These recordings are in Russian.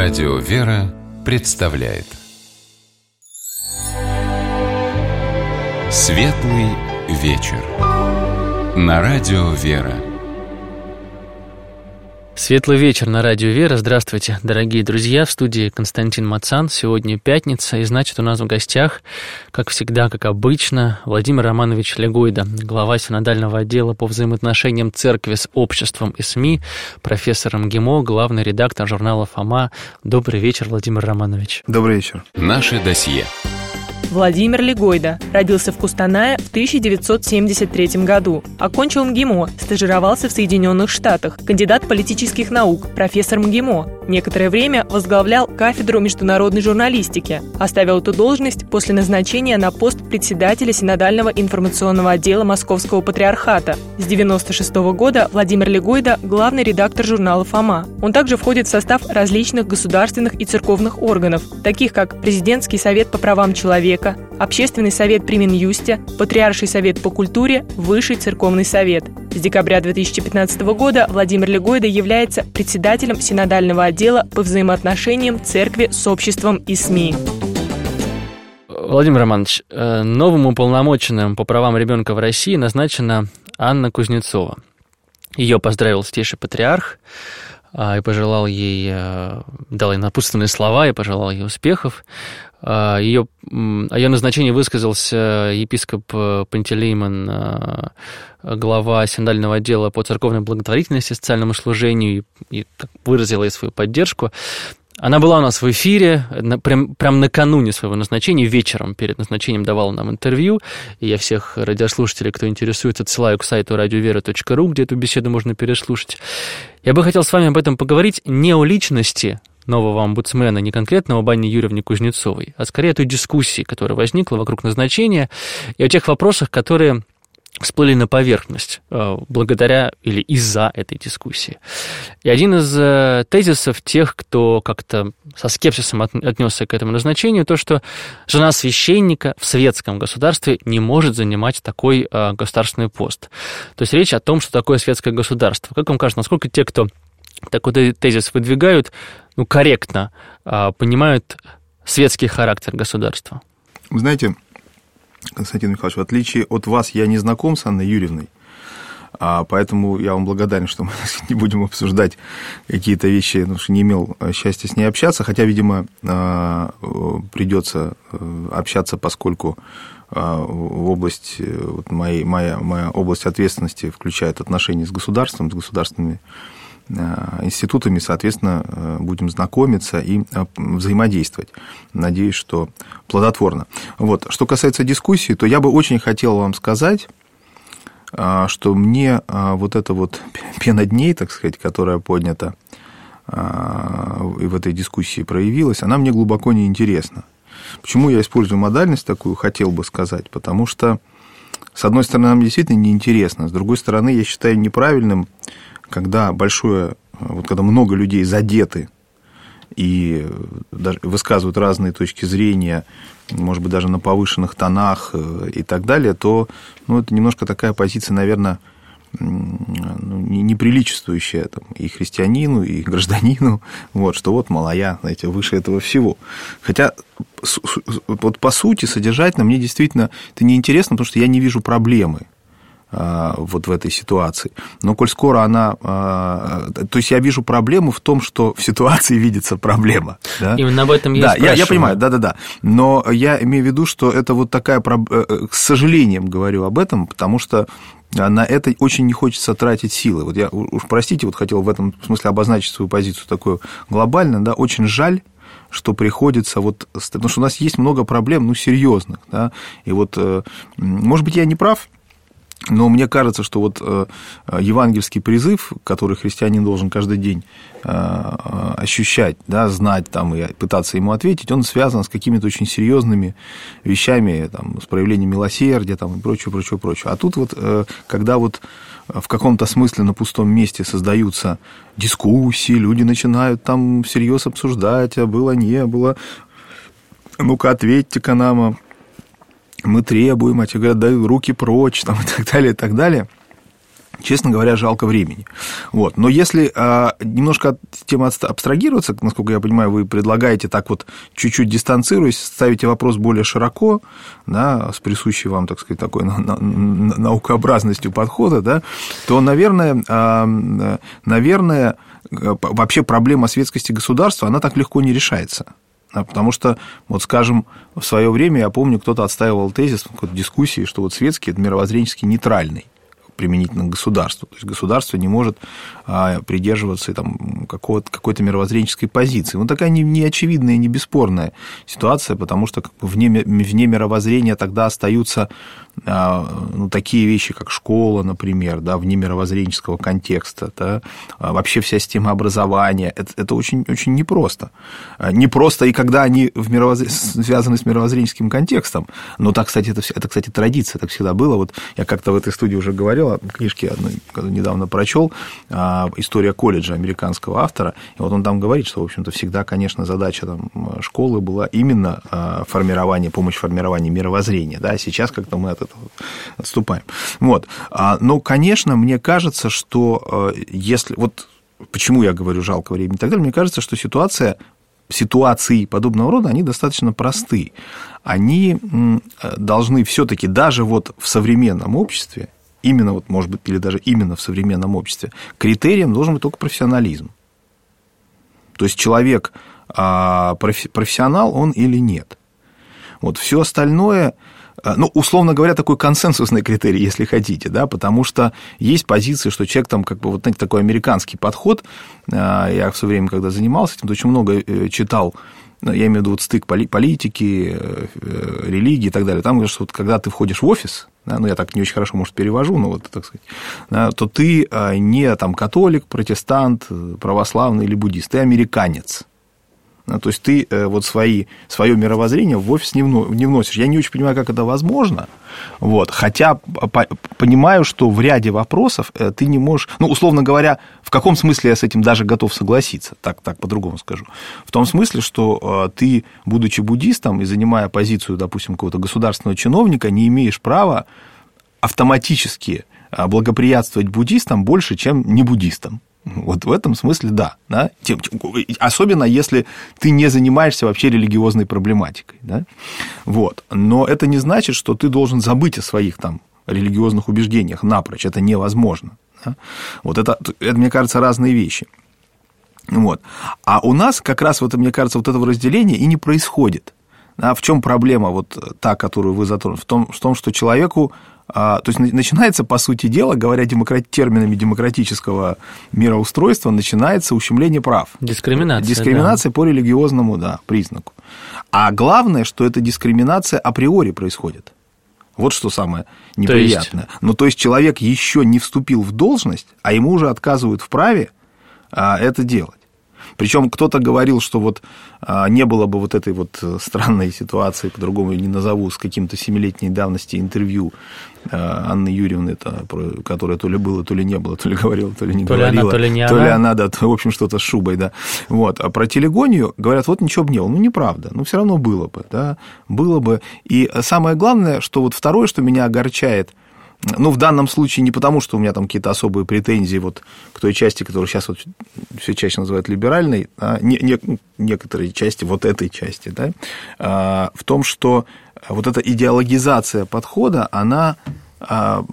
Радио «Вера» представляет Светлый вечер на Радио «Вера». Светлый вечер на Радио «Вера». Здравствуйте, дорогие друзья. В студии Константин Мацан. Сегодня пятница, и значит, у нас в гостях, как всегда, как обычно, Владимир Романович Легойда, глава синодального отдела по взаимоотношениям церкви с обществом и СМИ, профессор МГИМО, главный редактор журнала «Фома». Добрый вечер, Владимир Романович. Добрый вечер. Наше досье. Владимир Легойда родился в Кустанае в 1973 году. Окончил МГИМО, стажировался в Соединенных Штатах, кандидат политических наук, профессор МГИМО. Некоторое время возглавлял кафедру международной журналистики. Оставил эту должность после назначения на пост председателя синодального информационного отдела Московского патриархата. С 1996 года Владимир Легойда – главный редактор журнала «Фома». Он также входит в состав различных государственных и церковных органов, таких как Президентский совет по правам человека, Общественный совет при Минюсте, Патриарший совет по культуре, Высший церковный совет. С декабря 2015 года Владимир Легойда является председателем синодального отдела по взаимоотношениям церкви с обществом и СМИ. Владимир Романович, новым уполномоченным по правам ребенка в России назначена Анна Кузнецова. Ее поздравил Святейший Патриарх и пожелал ей, дал ей напутственные слова и пожелал ей успехов. О ее назначении высказался епископ Пантелеймон, глава синодального отдела по церковной благотворительности и социальному служению, и выразила ей свою поддержку. Она была у нас в эфире прям накануне своего назначения, вечером перед назначением давала нам интервью, и я всех радиослушателей, кто интересуется, отсылаю к сайту radiovera.ru, где эту беседу можно переслушать. Я бы хотел с вами об этом поговорить не о личности нового омбудсмена, не конкретно об Анне Юрьевне Кузнецовой, а скорее о той дискуссии, которая возникла вокруг назначения, и о тех вопросах, которые всплыли на поверхность благодаря или из-за этой дискуссии. И один из тезисов тех, кто как-то со скепсисом отнесся к этому назначению, то, что жена священника в светском государстве не может занимать такой государственный пост. То есть речь о том, что такое светское государство. Как вам кажется, насколько те, кто такой тезис выдвигают, корректно понимают светский характер государства? Вы знаете, Константин Михайлович, в отличие от вас, я не знаком с Анной Юрьевной, поэтому я вам благодарен, что мы не будем обсуждать какие-то вещи, потому что не имел счастья с ней общаться, хотя, видимо, придется общаться, поскольку в область, моя область ответственности включает отношения с государством, с государственными институтами, соответственно, будем знакомиться и взаимодействовать. Надеюсь, что плодотворно. Вот. Что касается дискуссии, то я бы очень хотел вам сказать, что мне вот эта вот пена дней, так сказать, которая поднята и в этой дискуссии проявилась, она мне глубоко неинтересна. Почему я использую модальность такую, хотел бы сказать? Потому что, с одной стороны, нам действительно неинтересно, с другой стороны, я считаю неправильным, когда когда много людей задеты и даже высказывают разные точки зрения, может быть, даже на повышенных тонах и так далее, то это немножко такая позиция, наверное, неприличествующая и христианину, и гражданину, что мол, я, знаете, выше этого всего. Хотя, вот по сути, содержательно мне действительно это неинтересно, потому что я не вижу проблемы вот в этой ситуации. Но коль скоро она... То есть я вижу проблему в том, что в ситуации видится проблема. Да? Именно об этом я спрашиваю. Я понимаю, да. Но я имею в виду, что это вот такая... С сожалением говорю об этом, потому что на это очень не хочется тратить силы. Вот я, уж простите, хотел в этом смысле обозначить свою позицию такую глобально, да, очень жаль, что приходится потому что у нас есть много проблем, серьезных, да, и может быть, я не прав, но мне кажется, что евангельский призыв, который христианин должен каждый день ощущать, да, знать и пытаться ему ответить, он связан с какими-то очень серьезными вещами, с проявлением милосердия и прочее. А тут когда в каком-то смысле на пустом месте создаются дискуссии, люди начинают всерьез обсуждать, а было, не было, ну-ка ответьте-ка нам, мы требуем, а те говорят, дай руки прочь, и так далее, и так далее. честно говоря, жалко времени. Вот. Но если немножко от темы абстрагироваться, насколько я понимаю, вы предлагаете так вот чуть-чуть дистанцируясь, ставите вопрос более широко, да, с присущей вам, так сказать, такой наукообразностью подхода, да, то, наверное, вообще проблема светскости государства, она так легко не решается. Потому что, вот скажем, в свое время, я помню, кто-то отстаивал тезис в какой-то дискуссии, что вот светский – это мировоззренчески нейтральный применительно к государству. То есть государство не может придерживаться там, какой-то мировоззренческой позиции. Ну, такая не очевидная, не бесспорная ситуация, потому что как бы вне мировоззрения тогда остаются такие вещи, как школа, например, да, вне мировоззренческого контекста, да, вообще вся система образования. Это очень, очень непросто. Непросто и когда они связаны с мировоззренческим контекстом. Но так, кстати, это, кстати, традиция, так всегда было. Вот я как-то в этой студии уже говорил, о книжке одной, недавно прочел, «История колледжа» американского автора, и вот он там говорит, что, в общем-то, всегда, конечно, задача там, школы была именно помощь в формировании мировоззрения, да, сейчас как-то мы от этого отступаем. Вот. Но, конечно, мне кажется, что если... Вот почему я говорю жалко времени и так далее, мне кажется, что ситуации подобного рода, они достаточно просты. Они должны все-таки даже вот в современном обществе, именно вот, может быть, или даже именно в современном обществе, критерием должен быть только профессионализм. То есть человек профессионал он или нет. Вот все остальное, ну, условно говоря, такой консенсусный критерий, если хотите, да, потому что есть позиции, что человек там, как бы, вот, знаете, такой американский подход, я в свое время, когда занимался этим, то очень много читал, я имею в виду вот стык политики, религии и так далее, там говорят, что вот, когда ты входишь в офис, да, ну, я так не очень хорошо, может, перевожу, но вот, так сказать, да, то ты не там католик, протестант, православный или буддист, ты американец. То есть ты вот свое мировоззрение в офис не вносишь. Я не очень понимаю, как это возможно, вот, хотя понимаю, что в ряде вопросов ты не можешь... Ну, условно говоря, в каком смысле я с этим даже готов согласиться, так по-другому скажу. В том смысле, что ты, будучи буддистом и занимая позицию, допустим, какого-то государственного чиновника, не имеешь права автоматически благоприятствовать буддистам больше, чем не буддистам. Вот в этом смысле да. Особенно если ты не занимаешься вообще религиозной проблематикой. Да? Вот. Но это не значит, что ты должен забыть о своих там религиозных убеждениях напрочь. Это невозможно. Да? Вот это, мне кажется, разные вещи. Вот. А у нас как раз, вот, мне кажется, вот этого разделения и не происходит. А в чем проблема, вот та, которую вы затронули? В том, что человеку... То есть начинается, по сути дела, говоря терминами демократического мироустройства, начинается ущемление прав. Дискриминация по религиозному признаку. А главное, что эта дискриминация априори происходит. Вот что самое неприятное. То есть человек еще не вступил в должность, а ему уже отказывают в праве это делать. Причем кто-то говорил, что вот не было бы вот этой вот странной ситуации, по-другому ее не назову, с каким-то 7-летней давности интервью Анны Юрьевны, которая то ли было, то ли не было, то ли говорила, то ли не говорила. То ли она, да, в общем, что-то с шубой, да. Вот. А про телегонию говорят, вот ничего бы не было. Ну, неправда, но все равно было бы, да, было бы. И самое главное, что вот второе, что меня огорчает, ну, в данном случае не потому, что у меня там какие-то особые претензии вот к той части, которую сейчас вот все чаще называют либеральной, некоторые части вот этой части, да, в том, что вот эта идеологизация подхода, она, как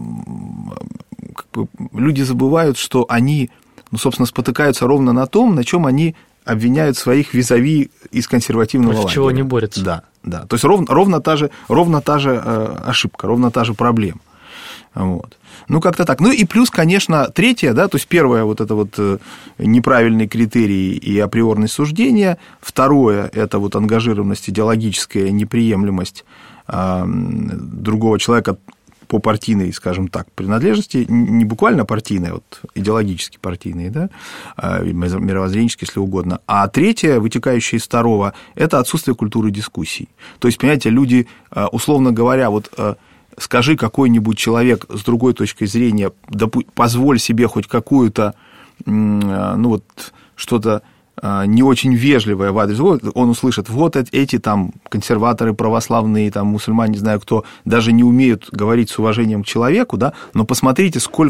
бы, люди забывают, что они, ну, собственно, спотыкаются ровно на том, на чем они обвиняют своих визави из консервативного лагеря. Против чего они борются. Да. То есть ровно та же ошибка, ровно та же проблема. Вот. Ну, как-то так. Ну, и плюс, конечно, третье, да, то есть первое, вот это вот неправильный критерий и априорность суждения, второе, это вот ангажированность, идеологическая неприемлемость другого человека по партийной, скажем так, принадлежности, не буквально партийной, вот идеологически партийной, да, мировоззренческой, если угодно. А третье, вытекающее из второго, это отсутствие культуры дискуссий. То есть, понимаете, люди, условно говоря, вот скажи какой-нибудь человек с другой точкой зрения, позволь себе хоть какую-то, ну вот, что-то не очень вежливое в адрес, он услышит, вот эти там консерваторы, православные, там мусульмане, не знаю кто, даже не умеют говорить с уважением к человеку, да, но посмотрите, сколько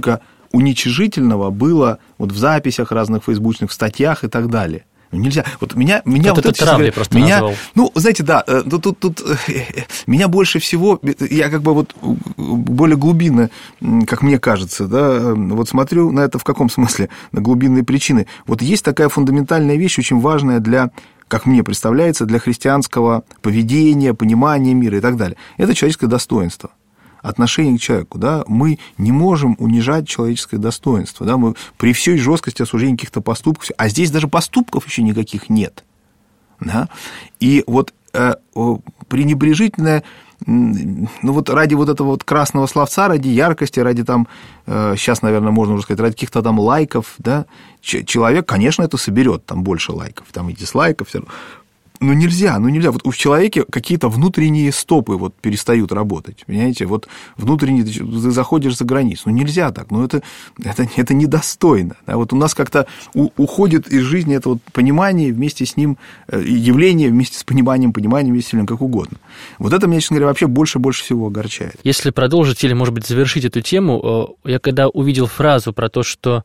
уничижительного было вот в записях разных фейсбучных, в статьях и так далее. Нельзя. Вот меня вот это травлей просто назвал. Ну, знаете, да, тут меня больше всего, я как бы вот более глубинно, как мне кажется, да, вот смотрю на это в каком смысле, на глубинные причины. Вот есть такая фундаментальная вещь, очень важная для, как мне представляется, для христианского поведения, понимания мира и так далее. Это человеческое достоинство. Отношение к человеку, да, мы не можем унижать человеческое достоинство, да, мы при всей жесткости осуждения каких-то поступков, а здесь даже поступков еще никаких нет, да, и вот пренебрежительное, ну вот ради вот этого вот красного словца, ради яркости, ради там, сейчас, наверное, можно уже сказать, ради каких-то там лайков, да, человек, конечно, это соберет там больше лайков, там и дизлайков, все равно. Ну, нельзя. Вот у человека какие-то внутренние стопы вот перестают работать, понимаете? Вот внутренне ты заходишь за границу. Ну, нельзя так. Ну, это недостойно. Да? Вот у нас как-то уходит из жизни это вот понимание, вместе с ним явление, вместе с пониманием вместе с ним, как угодно. Вот это меня, честно говоря, вообще больше всего огорчает. Если продолжить или, может быть, завершить эту тему, я когда увидел фразу про то, что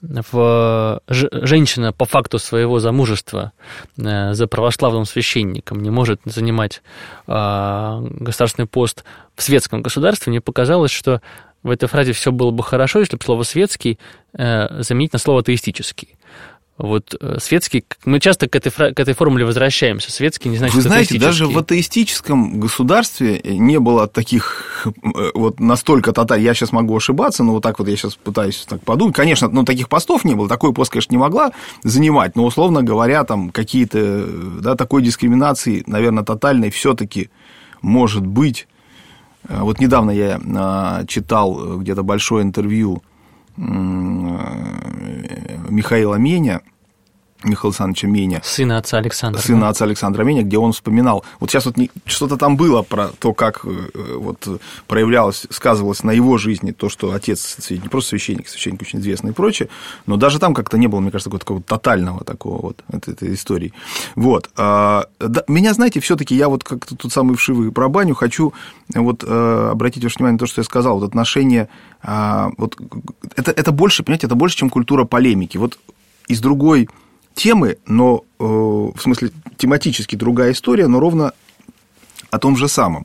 женщина по факту своего замужества за православным священником не может занимать государственный пост в светском государстве, мне показалось, что в этой фразе все было бы хорошо, если бы слово «светский» заменить на слово «атеистический». Вот светский, мы часто к этой формуле возвращаемся. Светский не значит атеистический. Вы знаете, даже в атеистическом государстве не было таких вот настолько тотальных, я сейчас могу ошибаться, но вот так вот я сейчас пытаюсь так подумать. Конечно, ну, таких постов не было, такой пост, конечно, не могла занимать, но, условно говоря, там какие-то, да, такой дискриминации, наверное, тотальной все-таки может быть. Вот недавно я читал где-то большое интервью Михаила Александровича Меня. Сына отца Александра. Сына отца Александра Меня, где он вспоминал. Вот сейчас вот что-то там было про то, как вот проявлялось, сказывалось на его жизни то, что отец не просто священник очень известный и прочее, но даже там как-то не было, мне кажется, такого тотального такого вот этой истории. Вот. Меня, знаете, все-таки я вот как-то тут самый вшивый про баню хочу вот обратить ваше внимание на то, что я сказал, вот отношение, вот, это больше, понимаете, это больше, чем культура полемики. Вот из другой темы, но в смысле тематически другая история, но ровно о том же самом.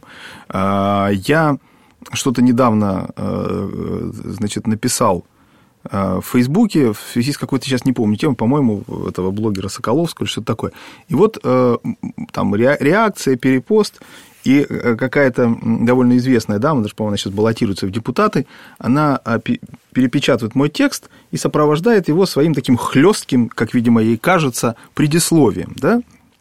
Я что-то недавно, значит, написал в Фейсбуке в связи с какой-то, сейчас не помню, темой, по-моему, этого блогера Соколовского или что-то такое. И вот там реакция, перепост, и какая-то довольно известная дама, даже, по-моему, она сейчас баллотируется в депутаты, она перепечатывает мой текст и сопровождает его своим таким хлестким, как, видимо, ей кажется, предисловием, да?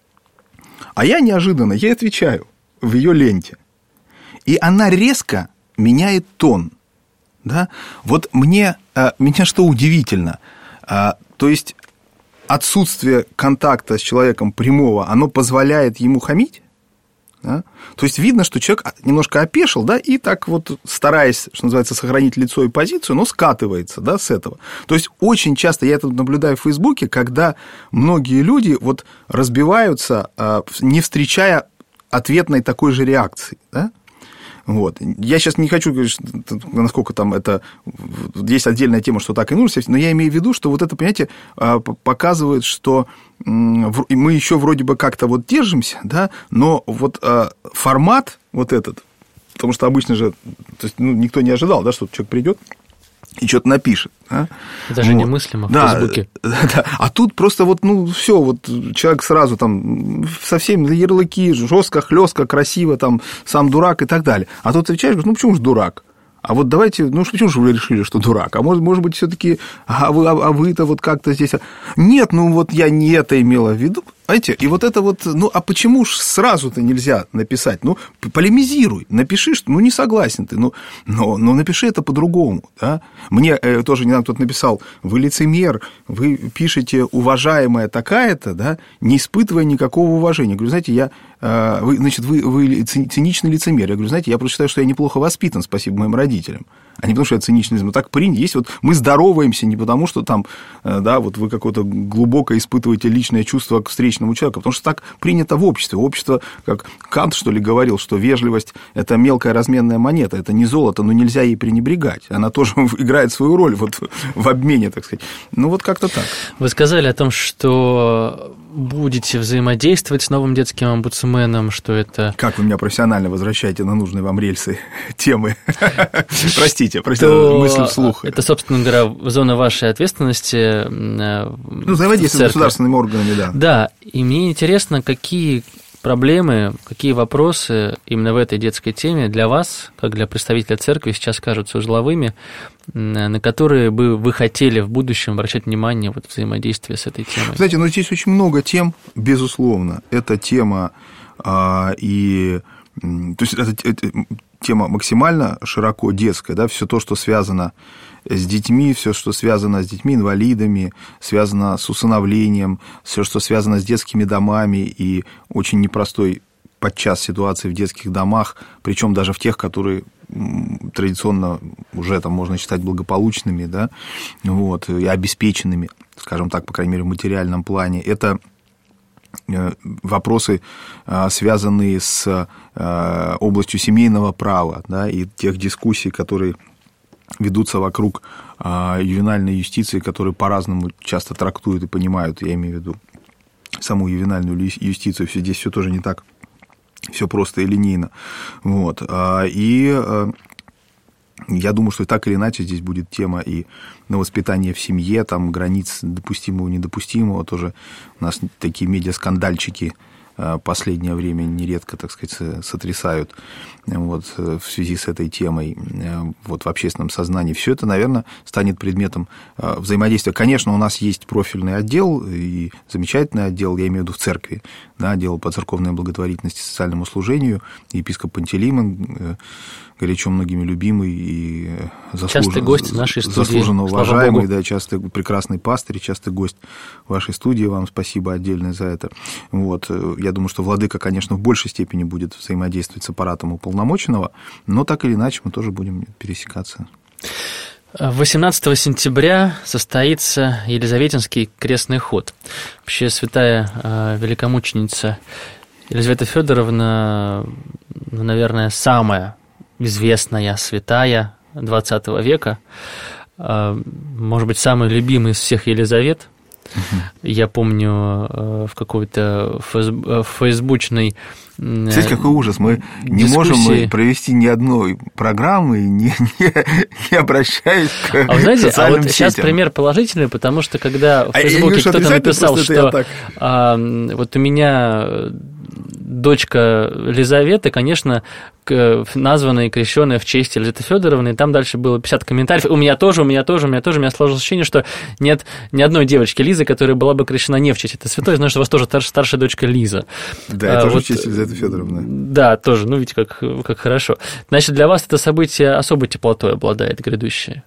А я неожиданно ей отвечаю в ее ленте. И она резко меняет тон, да? Вот меня что удивительно, то есть отсутствие контакта с человеком прямого, оно позволяет ему хамить? Да? То есть видно, что человек немножко опешил, да, и так вот, стараясь, что называется, сохранить лицо и позицию, но скатывается, да, с этого. То есть очень часто я это наблюдаю в Фейсбуке, когда многие люди вот разбиваются, не встречая ответной такой же реакции, да. Вот. Я сейчас не хочу говорить, насколько там это... Есть отдельная тема, что так и нужно, но я имею в виду, что вот это, понимаете, показывает, что мы еще вроде бы как-то вот держимся, да, но вот формат вот этот, потому что обычно же, то есть, никто не ожидал, да, что человек придет и что-то напишет. Да? Это же немыслимо в Фейсбуке. Да. А тут просто вот, все, вот человек сразу там совсем ярлыки, жестко, хлестко, красиво, там, сам дурак и так далее. А тут отвечаешь, почему же дурак? А вот давайте, почему же вы решили, что дурак? А может быть, все-таки, вы-то вот как-то здесь... Нет, вот я не это имела в виду. Знаете, и вот это вот, а почему ж сразу-то нельзя написать? Полемизируй, напиши, что, не согласен ты, но напиши это по-другому, да? Мне тоже недавно кто-то написал, вы лицемер, вы пишете уважаемая такая-то, да, не испытывая никакого уважения. Я говорю, знаете, вы циничный лицемер. Я говорю, знаете, я просто считаю, что я неплохо воспитан, спасибо моим родителям. а не потому, что я циничный, но так принято. Есть вот мы здороваемся не потому, что там, да, вот вы какое-то глубоко испытываете личное чувство к встречному человеку, потому что так принято в обществе. Общество, как Кант, что ли, говорил, что вежливость – это мелкая разменная монета, это не золото, но нельзя ей пренебрегать. Она тоже играет свою роль вот в обмене, так сказать. Ну, вот как-то так. Вы сказали о том, что будете взаимодействовать с новым детским омбудсменом, что это... Как вы меня профессионально возвращаете на нужные вам рельсы темы? Простите, мысль вслух. Это, собственно говоря, зона вашей ответственности. Взаимодействие с государственными органами, да. Да, и мне интересно, какие проблемы, какие вопросы именно в этой детской теме для вас, как для представителя церкви, сейчас кажутся узловыми, на которые бы вы хотели в будущем обращать внимание вот, взаимодействия с этой темой? Знаете, здесь очень много тем, безусловно. Эта тема то есть эта тема максимально широко детская, да, все то, что связано с детьми, все, что связано с детьми-инвалидами, связано с усыновлением, все, что связано с детскими домами и очень непростой подчас ситуации в детских домах, причем даже в тех, которые традиционно уже там можно считать благополучными, да, вот, и обеспеченными, скажем так, по крайней мере, в материальном плане. Это вопросы, связанные с областью семейного права, да, и тех дискуссий, которые ведутся вокруг ювенальной юстиции, которые по-разному часто трактуют и понимают, я имею в виду саму ювенальную юстицию, здесь все тоже не так, все просто и линейно. Вот. И я думаю, что так или иначе здесь будет тема и на воспитание в семье, там границ допустимого, недопустимого, тоже у нас такие медиаскандальчики последнее время нередко, так сказать, сотрясают вот, в связи с этой темой вот, в общественном сознании. Все это, наверное, станет предметом взаимодействия. Конечно, у нас есть профильный отдел и замечательный отдел, я имею в виду в церкви, да, отдел по церковной благотворительности и социальному служению, епископ Пантелеймон, горячо многими любимый и частый гость нашей студии, заслуженно уважаемый, да, частый прекрасный пастырь, частый гость вашей студии. Вам спасибо отдельно за это. Вот. Я думаю, что владыка, конечно, в большей степени будет взаимодействовать с аппаратом уполномоченного, но так или иначе мы тоже будем пересекаться. 18 сентября состоится Елизаветинский крестный ход. Вообще святая великомученица Елизавета Федоровна, наверное, самая известная святая XX века, может быть, самый любимый из всех Елизавет. Я помню в какой-то фейсбучной Знаете, какой ужас, мы не можем провести ни одной программы, не обращаясь к социальным сетям. А вот сейчас пример положительный, потому что когда в Фейсбуке кто-то написал, что вот у меня дочка Елизавета, конечно, названная и крещенная в честь Елизаветы Федоровны, и там дальше было 50 комментариев. У меня сложилось ощущение, что нет ни одной девочки Лизы, которая была бы крещена не в честь этой святой. Знаю, что у вас тоже старшая дочка Лиза. Да, тоже в честь Елизаветы Федоровны. Да, тоже. Ну, видите, как хорошо. Значит, для вас это событие особой теплотой обладает, грядущее.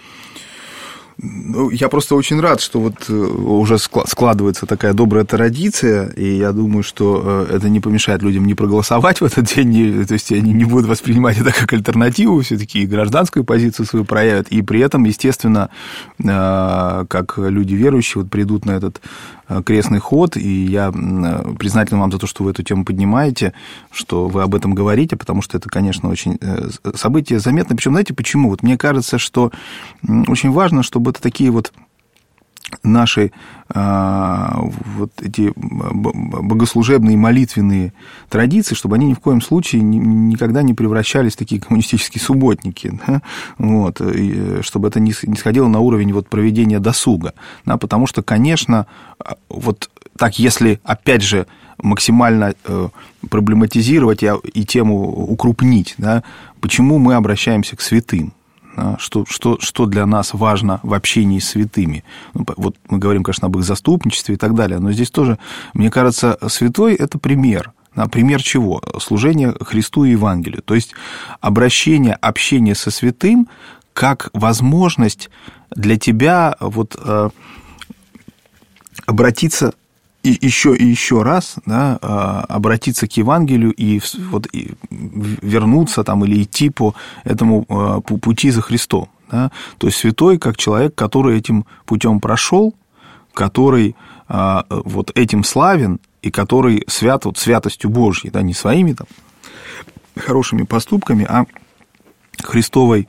Ну, я просто очень рад, что вот уже складывается такая добрая традиция, и я думаю, что это не помешает людям не проголосовать в этот день, то есть они не будут воспринимать это как альтернативу, все-таки и гражданскую позицию свою проявят, и при этом, естественно, как люди верующие вот придут на этот крестный ход, и я признателен вам за то, что вы эту тему поднимаете, что вы об этом говорите, потому что это, конечно, очень событие заметное. Причем, знаете, почему? Вот мне кажется, что очень важно, чтобы это такие вот наши вот эти богослужебные молитвенные традиции, чтобы они ни в коем случае никогда не превращались в такие коммунистические субботники, да? Вот, и чтобы это не сходило на уровень вот проведения досуга, да? Потому что, конечно, вот так, если, опять же, максимально проблематизировать и тему укрупнить, да? Почему мы обращаемся к святым? Что для нас важно в общении с святыми. Вот мы говорим, конечно, об их заступничестве и так далее, но здесь тоже, мне кажется, святой – это пример. Пример чего? Служение Христу и Евангелию. То есть общение со святым как возможность для тебя вот, обратиться еще раз, да, обратиться к Евангелию и вернуться там, или идти по этому пути за Христом. Да? То есть святой как человек, который этим путем прошел, который вот этим славен и который свят вот святостью Божьей, да, не своими там хорошими поступками, а Христовой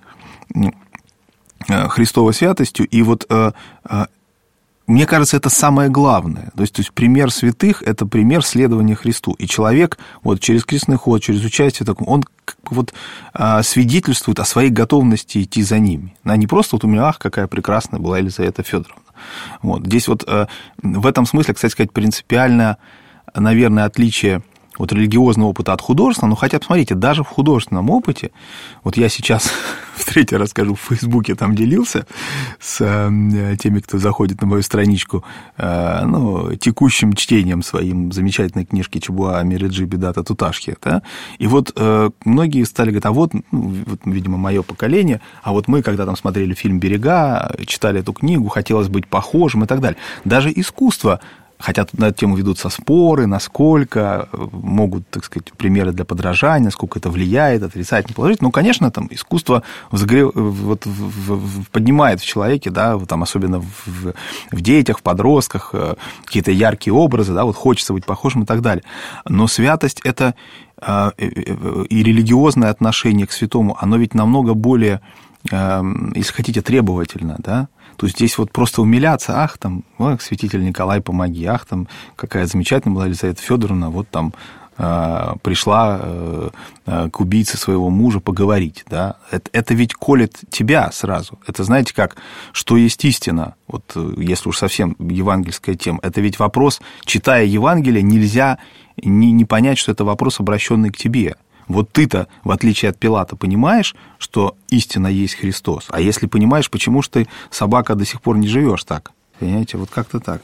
святостью. И вот мне кажется, это самое главное. То есть пример святых – это пример следования Христу. И человек вот через крестный ход, через участие, он как бы вот свидетельствует о своей готовности идти за ними. Она не просто вот у меня, какая прекрасная была Елизавета Федоровна. Вот. Здесь вот в этом смысле, кстати сказать, принципиально, наверное, отличие от религиозного опыта от художественного, но хотя, посмотрите, даже в художественном опыте, вот я сейчас в третий раз скажу, в Фейсбуке там делился с теми, кто заходит на мою страничку, текущим чтением своим замечательной книжки Чубуа Миреджи Бедата Туташхи, да? И вот многие стали говорить, вот, видимо, мое поколение, а вот мы, когда там смотрели фильм «Берега», читали эту книгу, хотелось быть похожим и так далее. Даже искусство, хотя на эту тему ведутся споры, насколько могут, так сказать, примеры для подражания, насколько это влияет, отрицательно, положительно. Ну, конечно, там искусство поднимает в человеке, да, там, особенно в детях, в подростках, какие-то яркие образы, да, вот хочется быть похожим и так далее. Но святость – это и религиозное отношение к святому, оно ведь намного более, если хотите, требовательно, да. То есть здесь вот просто умиляться, там, святитель Николай, помоги, там, какая замечательная была Елизавета Федоровна, вот там пришла к убийце своего мужа поговорить, да, это ведь колет тебя сразу, это знаете как, что есть истина, вот если уж совсем евангельская тема, это ведь вопрос, читая Евангелие, нельзя не понять, что это вопрос, обращенный к тебе. Вот ты-то, в отличие от Пилата, понимаешь, что истина есть Христос. А если понимаешь, почему же ты, собака, до сих пор не живешь так? Понимаете, вот как-то так.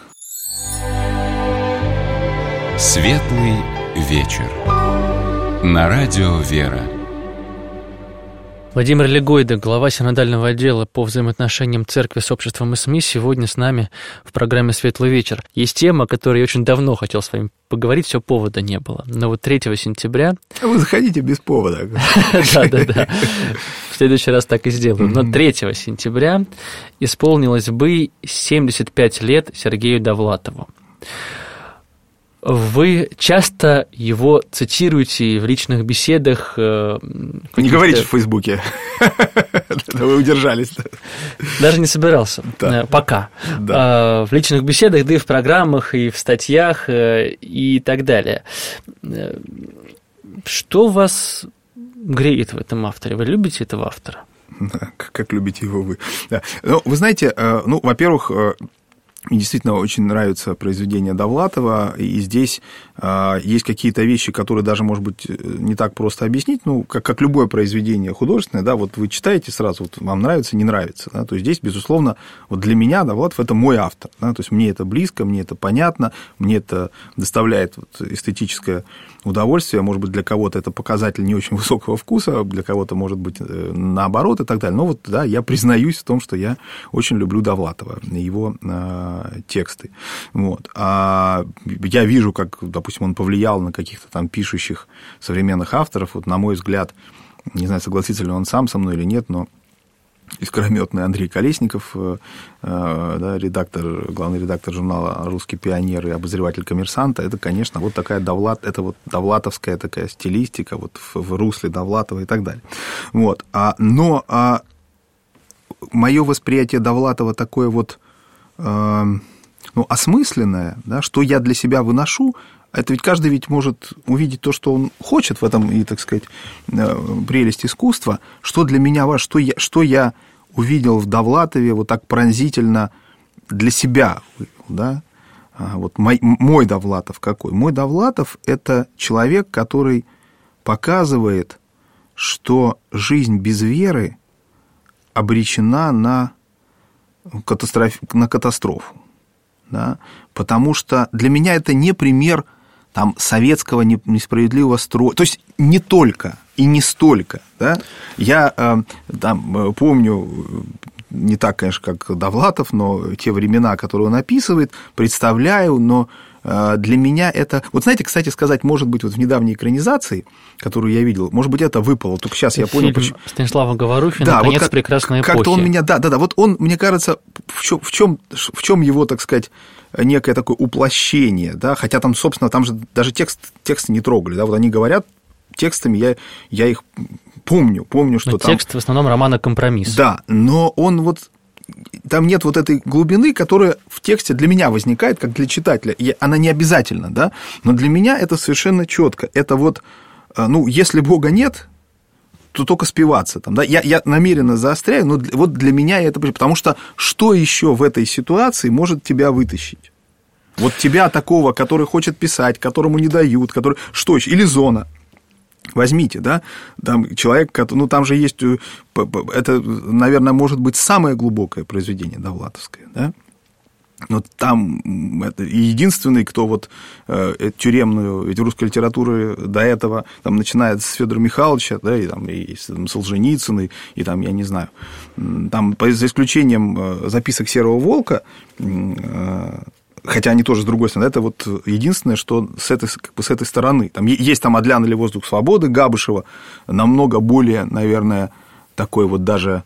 Светлый вечер. На радио «Вера». Владимир Легойда, глава синодального отдела по взаимоотношениям церкви с обществом и СМИ, сегодня с нами в программе «Светлый вечер». Есть тема, о которой я очень давно хотел с вами поговорить, все повода не было. Но вот 3 сентября... Вы заходите без повода. Да. В следующий раз так и сделаю. Но 3 сентября исполнилось бы 75 лет Сергею Довлатову. Вы часто его цитируете в личных беседах. Не говорите в Фейсбуке. Вы удержались. Даже не собирался. Пока. В личных беседах, да и в программах, и в статьях, и так далее. Что вас греет в этом авторе? Вы любите этого автора? Как любите его вы? Вы знаете, во-первых, мне действительно очень нравится произведение Довлатова, и здесь есть какие-то вещи, которые даже, может быть, не так просто объяснить, как любое произведение художественное, да, вот вы читаете сразу, вот вам нравится, не нравится, да, то есть здесь, безусловно, вот для меня Довлатов – это мой автор, да, то есть мне это близко, мне это понятно, мне это доставляет эстетическое удовольствие, может быть, для кого-то это показатель не очень высокого вкуса, для кого-то, может быть, наоборот и так далее, но вот, да, я признаюсь в том, что я очень люблю Довлатова, его тексты. Вот. А я вижу, как, допустим, он повлиял на каких-то там пишущих современных авторов. Вот, на мой взгляд, не знаю, согласится ли он сам со мной или нет, но искрометный Андрей Колесников, да, главный редактор журнала «Русский пионер» и обозреватель «Коммерсанта», это, конечно, вот такая довлатовская такая стилистика вот в русле Довлатова и так далее. Вот. Но мое восприятие Довлатова такое вот осмысленное, да, что я для себя выношу, это ведь каждый ведь может увидеть то, что он хочет в этом, и, так сказать, прелесть искусства, что для меня важно, что я увидел в Довлатове вот так пронзительно для себя, да, вот мой Довлатов какой? Мой Довлатов – это человек, который показывает, что жизнь без веры обречена на катастрофу, да? Потому что для меня это не пример там, советского несправедливого строя, то есть не только и не столько. Да? Я там, помню не так, конечно, как Довлатов, но те времена, которые он описывает, представляю, но для меня это... Вот знаете, кстати сказать, может быть, вот в недавней экранизации, которую я видел, может быть, это выпало, только сейчас я понял... Фильм Станислава Говорухина «Конец вот прекрасной эпохи». Как-то он меня... Да, вот он, мне кажется, в чем его, так сказать, некое такое уплощение, да, хотя там, собственно, там же даже тексты не трогали, да, вот они говорят текстами, я их помню, что но там... Текст в основном романа «Компромисс». Да, но он вот... Там нет вот этой глубины, которая в тексте для меня возникает, как для читателя. И она не обязательна, да, но для меня это совершенно четко. Это вот, если Бога нет, то только спиваться там, да. Я намеренно заостряю, но вот для меня это... Потому что что еще в этой ситуации может тебя вытащить? Вот тебя такого, который хочет писать, которому не дают, который... Что еще? Или зона. Возьмите, да, там человек, там же есть, это, наверное, может быть самое глубокое произведение довлатовское, да, но там это единственный, кто вот тюремную, ведь русской литературы до этого, там, начиная с Федора Михайловича, да, и там и Солженицын, и там, я не знаю, там, за исключением записок «Серого волка», хотя они тоже с другой стороны, это вот единственное, что с этой стороны. Там есть там «Адлян или воздух свободы» Габышева, намного более, наверное, такой вот даже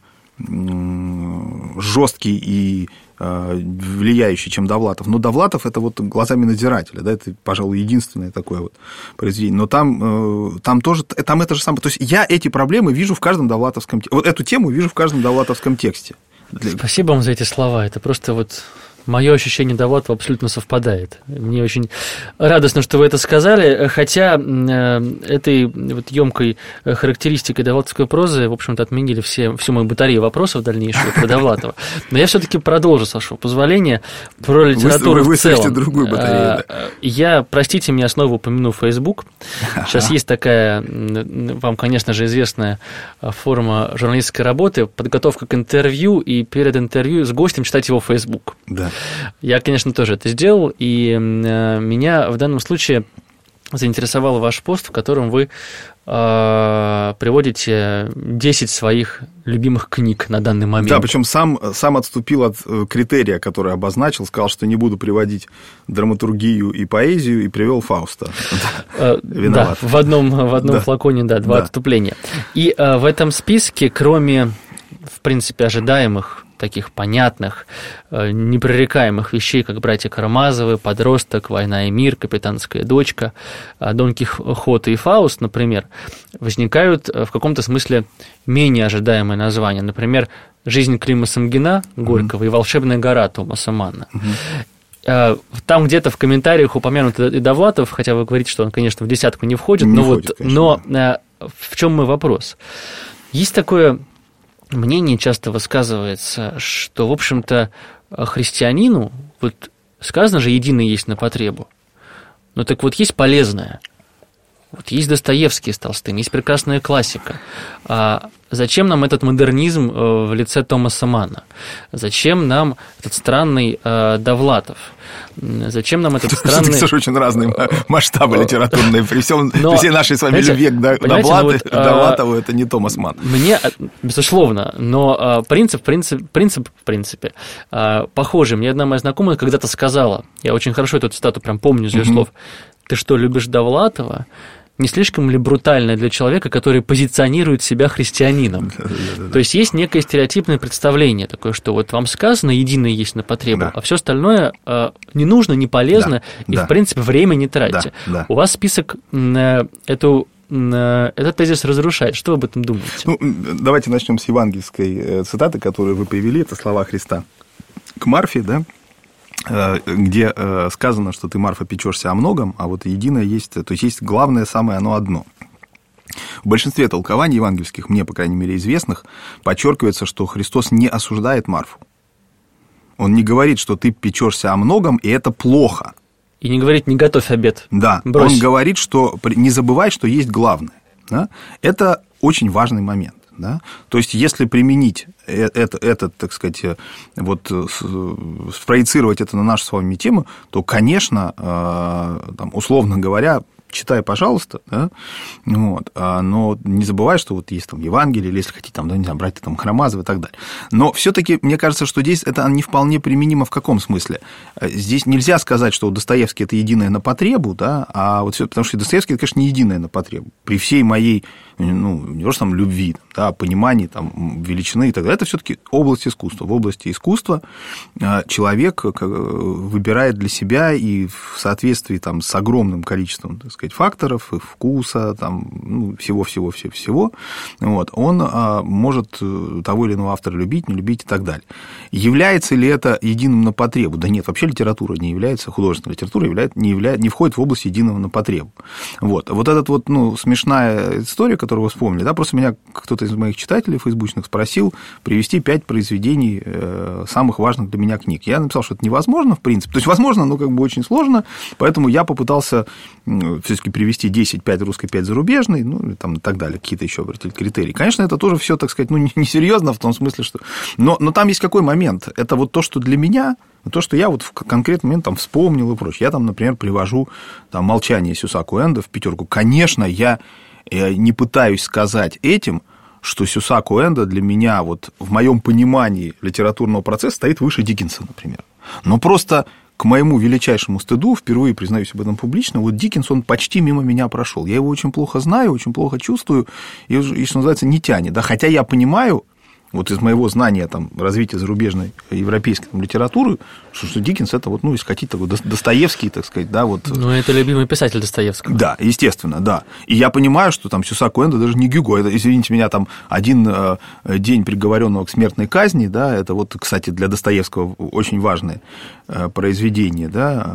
жесткий и влияющий, чем Довлатов. Но Довлатов – это вот глазами надзирателя, да, это, пожалуй, единственное такое вот произведение. Но там тоже, там это же самое. То есть я эти проблемы вижу в каждом довлатовском... Вот эту тему вижу в каждом довлатовском тексте. Спасибо вам за эти слова. Это просто вот... Мое ощущение Довлатова абсолютно совпадает. Мне очень радостно, что вы это сказали, хотя этой вот ёмкой характеристикой довлатовской прозы, в общем-то, отменили всю мою батарею вопросов дальнейшую про Довлатова. Но я все-таки продолжу, с вашего позволения, про литературу в целом. Другую батарею, да. Я, простите меня, снова упомяну Facebook. Сейчас есть такая, вам, конечно же, известная форма журналистской работы, подготовка к интервью, и перед интервью с гостем читать его в Facebook. Да. Я, конечно, тоже это сделал, и меня в данном случае заинтересовал ваш пост, в котором вы приводите 10 своих любимых книг на данный момент. Да, причем сам отступил от критерия, который обозначил, сказал, что не буду приводить драматургию и поэзию, и привел Фауста. Да, в одном флаконе, да, два отступления. И в этом списке, кроме, в принципе, ожидаемых, таких понятных, непререкаемых вещей, как «Братья Карамазовы», «Подросток», «Война и мир», «Капитанская дочка», «Дон Кихот» и «Фауст», например, возникают в каком-то смысле менее ожидаемые названия. Например, «Жизнь Клима Самгина» Горького и «Волшебная гора» Томаса Манна. Там где-то в комментариях упомянут и Довлатов, хотя вы говорите, что он, конечно, в десятку не входит, но в чем мой вопрос? Есть такое... Мнение часто высказывается, что, в общем-то, христианину, вот сказано же, единое есть на потребу, но так вот есть полезное. Вот есть Достоевский с Толстым, есть прекрасная классика. А зачем нам этот модернизм в лице Томаса Манна? Зачем нам этот странный Довлатов? Зачем нам этот странный... Это тоже очень разные масштабы литературные. При всей нашей с вами любви к Довлатову, это не Томас Манн. Мне, безусловно, но принцип в принципе, похожий. Мне одна моя знакомая когда-то сказала, я очень хорошо эту цитату прям помню из ее слов: «Ты что, любишь Довлатова? Не слишком ли брутально для человека, который позиционирует себя христианином?» То есть есть некое стереотипное представление такое, что вот вам сказано, единое есть на потребу, а все остальное не нужно, не полезно, и, в принципе, время не тратьте. У вас список этот тезис разрушает. Что вы об этом думаете? Давайте начнем с евангельской цитаты, которую вы привели. Это слова Христа к Марфе, да? Где сказано, что ты, Марфа, печешься о многом, а вот единое есть, то есть есть главное, самое оно одно. В большинстве толкований евангельских, мне, по крайней мере, известных, подчеркивается, что Христос не осуждает Марфу. Он не говорит, что ты печешься о многом, и это плохо. И не говорит, не готовь обед. Да, брось. Он говорит, что не забывай, что есть главное. Да? Это очень важный момент. Да? То есть, если применить это, так сказать, вот, спроецировать это на нашу с вами тему, то, конечно, там, условно говоря, читай, пожалуйста, да, вот, но не забывай, что вот есть там Евангелие, или если хотите, там, да, не знаю, братья там Карамазовы и так далее. Но все-таки мне кажется, что здесь это не вполне применимо в каком смысле? Здесь нельзя сказать, что Достоевский – это единое на потребу, да, а вот все, потому что Достоевский – это, конечно, не единое на потребу. При всей моей, ну, не то что там любви, да, понимании, там, величины и так далее, это все-таки область искусства. В области искусства человек выбирает для себя и в соответствии там, с огромным количеством, так сказать, факторов, и вкуса, там, ну, всего, вот, он может того или иного автора любить, не любить и так далее. Является ли это единым на потребу? Да нет, вообще литература не является, художественная литература не входит в область единого на потребу. Вот этот вот, ну, смешная история, которую вы вспомнили, да, просто меня кто-то из моих читателей фейсбучных спросил привести 5 произведений самых важных для меня книг. Я написал, что это невозможно, в принципе. То есть, возможно, но как бы очень сложно, поэтому я попытался все-таки привести 10, 5 русской, 5 зарубежной, ну, и там, и так далее, какие-то еще критерии. Конечно, это тоже все, так сказать, ну, несерьезно в том смысле, что... Но там есть какой момент? Это вот то, что для меня, то, что я вот в конкретный момент там вспомнил и прочее. Я там, например, привожу там «Молчание» Сюсаку Эндо в 5. Конечно, я не пытаюсь сказать этим, что Сюсаку Эндо для меня, вот в моем понимании литературного процесса стоит выше Диккенса, например. Но просто к моему величайшему стыду, впервые признаюсь об этом публично, вот Диккенс, он почти мимо меня прошел. Я его очень плохо знаю, очень плохо чувствую, и, что называется, не тянет. Да? Хотя я понимаю, вот из моего знания там, развития зарубежной европейской там, литературы, что Диккенс это вот, ну, если хотите, такой Достоевский, так сказать, да, вот. Ну, это любимый писатель Достоевского. Да, естественно, да. И я понимаю, что там Сюсаку Эндо даже не Гюго, это, извините меня, там один день приговоренного к смертной казни, да, это вот, кстати, для Достоевского очень важное произведение, да,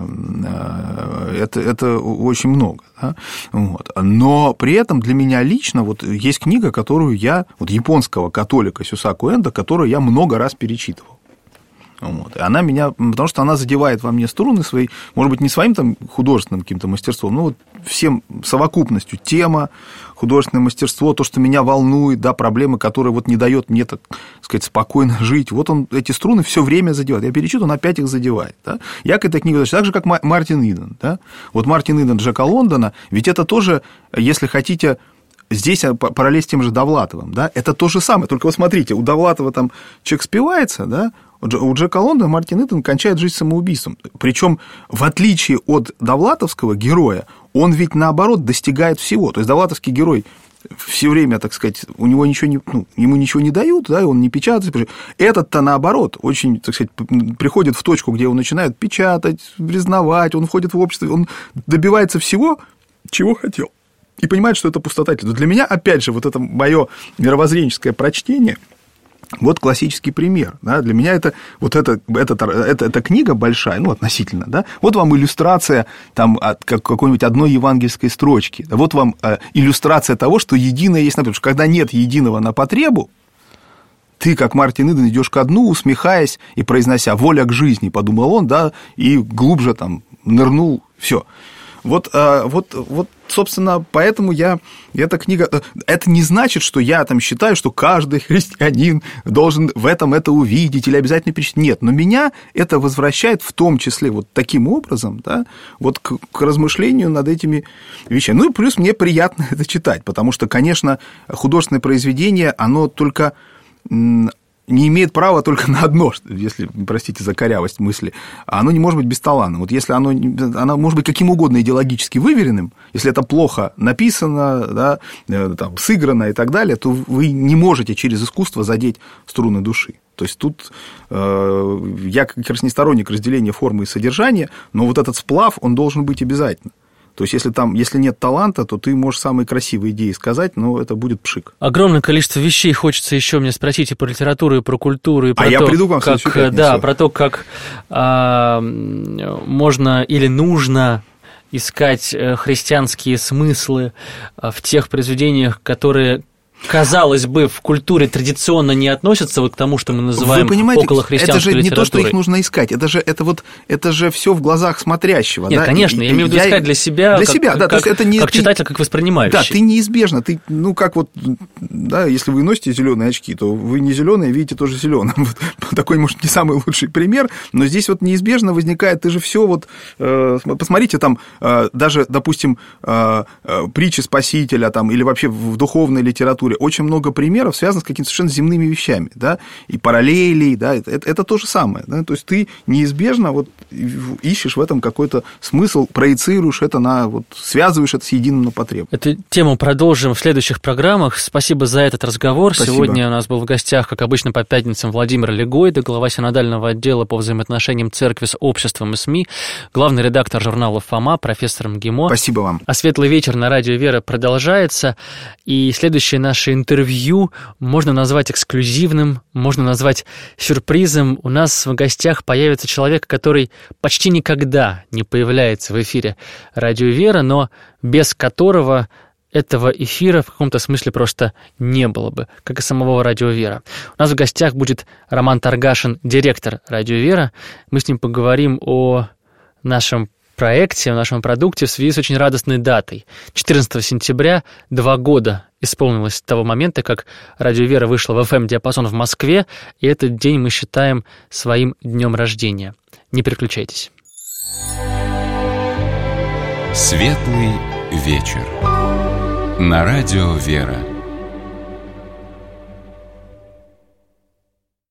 это очень много, да? Вот. Но при этом для меня лично вот есть книга, которую я, вот японского католика Сюсаку Эндо, которую я много раз перечитывал. Вот. И она меня, потому что она задевает во мне струны свои, может быть, не своим там художественным каким-то мастерством, но вот всем совокупностью тема, художественное мастерство, то, что меня волнует, да, проблемы, которые вот не дает мне, так сказать, спокойно жить. Вот он эти струны все время задевает. Я перечитываю, он опять их задевает. Да? Я к этой книге так же, как Мартин Иден. Да? Вот Мартин Иден Джека Лондона, ведь это тоже, если хотите, здесь параллель с тем же Довлатовым, да, это то же самое, только вот смотрите, у Довлатова там человек спивается, да, у Джека Лондона Мартин Иден кончает жизнь самоубийством. Причем, в отличие от довлатовского героя, он ведь, наоборот, достигает всего. То есть, довлатовский герой все время, так сказать, у него ничего не, ну, ему ничего не дают, да, и он не печатается. Этот-то, наоборот, очень, так сказать, приходит в точку, где он начинает печатать, признавать, он входит в общество, он добивается всего, чего хотел. И понимает, что это пустота. Для меня, опять же, вот это мое мировоззренческое прочтение, вот классический пример. Да? Для меня это, вот эта книга большая, ну, относительно, да? Вот вам иллюстрация там, от какой-нибудь одной евангельской строчки. Вот вам иллюстрация того, что единое есть, потому что когда нет единого на потребу, ты, как Мартин Иден, идешь ко дну, усмехаясь и произнося «воля к жизни», подумал он, да, и глубже там нырнул, все. Вот, собственно, поэтому эта книга... Это не значит, что я там считаю, что каждый христианин должен в этом это увидеть или обязательно перечитать. Нет, но меня это возвращает в том числе вот таким образом, да, вот к размышлению над этими вещами. Ну и плюс мне приятно это читать, потому что, конечно, художественное произведение, оно только... не имеет права только на одно, если, простите за корявость мысли, оно не может быть бесталанным. Вот если оно может быть каким угодно идеологически выверенным, если это плохо написано, да, там, сыграно и так далее, то вы не можете через искусство задеть струны души. То есть тут я как раз не сторонник разделения формы и содержания, но вот этот сплав, он должен быть обязательно. То есть, если нет таланта, то ты можешь самые красивые идеи сказать, но это будет пшик. Огромное количество вещей хочется еще мне спросить и про литературу, и про культуру, и про я приду к вам в следующую пятницу. Да, про то, как можно или нужно искать христианские смыслы в тех произведениях, которые казалось бы, в культуре традиционно не относятся вот к тому, что мы называем околохристианской литературой. Это же не то, что их нужно искать, это же все в глазах смотрящего. Нет, да? Конечно, я имею в виду искать для себя, как читатель, как воспринимающий. Да, ты неизбежно, если вы носите зеленые очки, то вы не зеленые, видите тоже зеленым. Такой, может, не самый лучший пример, но здесь вот неизбежно возникает, ты же все вот, посмотрите, там даже, допустим, притчи Спасителя там, или вообще в духовной литературе очень много примеров, связанных с какими-то совершенно земными вещами, да, и параллелей, да, это то же самое, да? То есть ты неизбежно вот ищешь в этом какой-то смысл, проецируешь это связываешь это с единым на потребу. Эту тему продолжим в следующих программах. Спасибо за этот разговор. Спасибо. Сегодня у нас был в гостях, как обычно, по пятницам Владимир Легойда, глава синодального отдела по взаимоотношениям церкви с обществом и СМИ, главный редактор журнала «Фома», профессор МГИМО. Спасибо вам. А «Светлый вечер» на радио «Вера» продолжается, и следующее наше интервью можно назвать эксклюзивным, можно назвать сюрпризом. У нас в гостях появится человек, который почти никогда не появляется в эфире радио «Вера», но без которого этого эфира в каком-то смысле просто не было бы, как и самого радио «Вера». У нас в гостях будет Роман Таргашин, директор радио «Вера». Мы с ним поговорим о нашем проекте, о нашем продукте в связи с очень радостной датой. 14 сентября 2 года исполнилось с того момента, как радио «Вера» вышло в FM-диапазон в Москве, и этот день мы считаем своим днем рождения. Не переключайтесь. Светлый вечер. На радио «Вера».